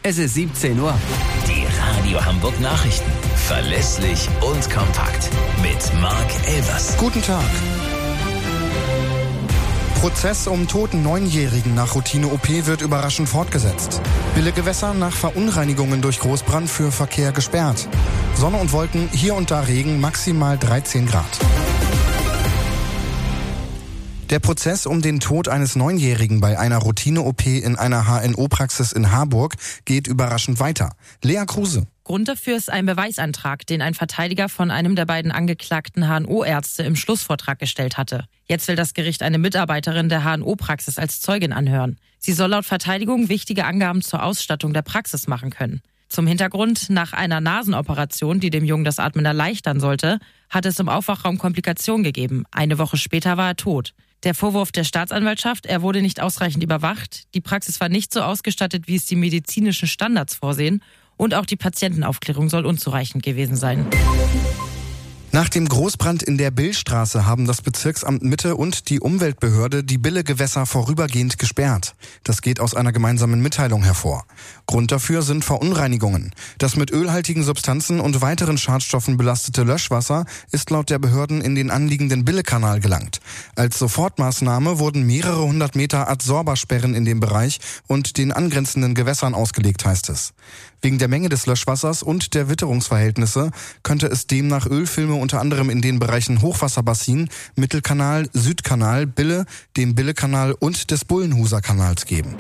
Es ist 17 Uhr. Die Radio Hamburg Nachrichten. Verlässlich und kompakt. Mit Marc Elvers. Guten Tag. Prozess um toten 9-Jährigen nach Routine-OP wird überraschend fortgesetzt. Bille-Gewässer nach Verunreinigungen durch Großbrand für Verkehr gesperrt. Sonne und Wolken, hier und da Regen, maximal 13 Grad. Der Prozess um den Tod eines 9-Jährigen bei einer Routine-OP in einer HNO-Praxis in Harburg geht überraschend weiter. Lea Kruse. Grund dafür ist ein Beweisantrag, den ein Verteidiger von einem der beiden angeklagten HNO-Ärzte im Schlussvortrag gestellt hatte. Jetzt will das Gericht eine Mitarbeiterin der HNO-Praxis als Zeugin anhören. Sie soll laut Verteidigung wichtige Angaben zur Ausstattung der Praxis machen können. Zum Hintergrund: Nach einer Nasenoperation, die dem Jungen das Atmen erleichtern sollte, hat es im Aufwachraum Komplikationen gegeben. Eine Woche später war er tot. Der Vorwurf der Staatsanwaltschaft: Er wurde nicht ausreichend überwacht, die Praxis war nicht so ausgestattet, wie es die medizinischen Standards vorsehen, und auch die Patientenaufklärung soll unzureichend gewesen sein. Nach dem Großbrand in der Billstraße haben das Bezirksamt Mitte und die Umweltbehörde die Bille-Gewässer vorübergehend gesperrt. Das geht aus einer gemeinsamen Mitteilung hervor. Grund dafür sind Verunreinigungen. Das mit ölhaltigen Substanzen und weiteren Schadstoffen belastete Löschwasser ist laut der Behörden in den anliegenden Bille-Kanal gelangt. Als Sofortmaßnahme wurden mehrere 100 Meter Adsorbersperren in dem Bereich und den angrenzenden Gewässern ausgelegt, heißt es. Wegen der Menge des Löschwassers und der Witterungsverhältnisse könnte es demnach Ölfilme unter anderem in den Bereichen Hochwasserbassin, Mittelkanal, Südkanal, Bille, dem Bille-Kanal und des Bullenhuser Kanals geben.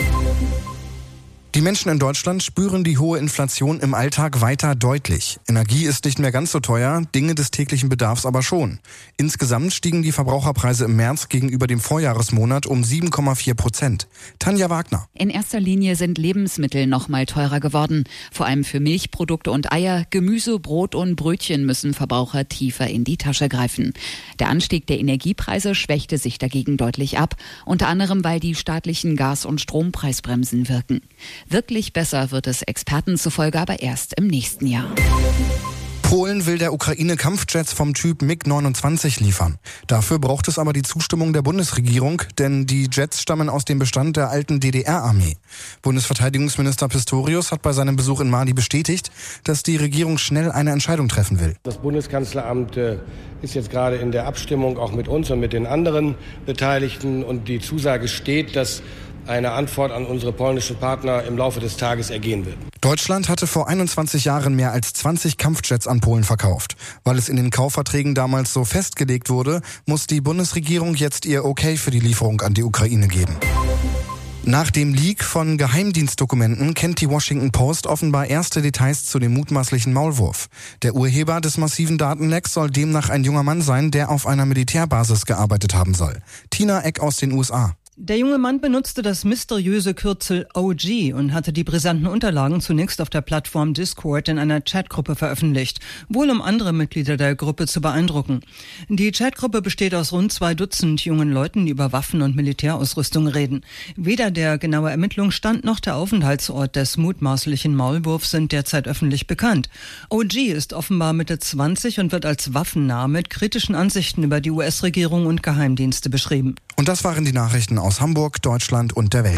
Die Menschen in Deutschland spüren die hohe Inflation im Alltag weiter deutlich. Energie ist nicht mehr ganz so teuer, Dinge des täglichen Bedarfs aber schon. Insgesamt stiegen die Verbraucherpreise im März gegenüber dem Vorjahresmonat um 7,4%. Tanja Wagner. In erster Linie sind Lebensmittel noch mal teurer geworden. Vor allem für Milchprodukte und Eier, Gemüse, Brot und Brötchen müssen Verbraucher tiefer in die Tasche greifen. Der Anstieg der Energiepreise schwächte sich dagegen deutlich ab. Unter anderem, weil die staatlichen Gas- und Strompreisbremsen wirken. Wirklich besser wird es Experten zufolge aber erst im nächsten Jahr. Polen will der Ukraine Kampfjets vom Typ MiG-29 liefern. Dafür braucht es aber die Zustimmung der Bundesregierung, denn die Jets stammen aus dem Bestand der alten DDR-Armee. Bundesverteidigungsminister Pistorius hat bei seinem Besuch in Mali bestätigt, dass die Regierung schnell eine Entscheidung treffen will. Das Bundeskanzleramt ist jetzt gerade in der Abstimmung auch mit uns und mit den anderen Beteiligten, und die Zusage steht, dass eine Antwort an unsere polnischen Partner im Laufe des Tages ergehen wird. Deutschland hatte vor 21 Jahren mehr als 20 Kampfjets an Polen verkauft. Weil es in den Kaufverträgen damals so festgelegt wurde, muss die Bundesregierung jetzt ihr Okay für die Lieferung an die Ukraine geben. Nach dem Leak von Geheimdienstdokumenten kennt die Washington Post offenbar erste Details zu dem mutmaßlichen Maulwurf. Der Urheber des massiven Datenlecks soll demnach ein junger Mann sein, der auf einer Militärbasis gearbeitet haben soll. Tina Eck aus den USA. Der junge Mann benutzte das mysteriöse Kürzel OG und hatte die brisanten Unterlagen zunächst auf der Plattform Discord in einer Chatgruppe veröffentlicht, wohl um andere Mitglieder der Gruppe zu beeindrucken. Die Chatgruppe besteht aus rund 2 Dutzend jungen Leuten, die über Waffen und Militärausrüstung reden. Weder der genaue Ermittlungsstand noch der Aufenthaltsort des mutmaßlichen Maulwurfs sind derzeit öffentlich bekannt. OG ist offenbar Mitte 20 und wird als waffennah mit kritischen Ansichten über die US-Regierung und Geheimdienste beschrieben. Und das waren die Nachrichten aus Hamburg, Deutschland und der Welt.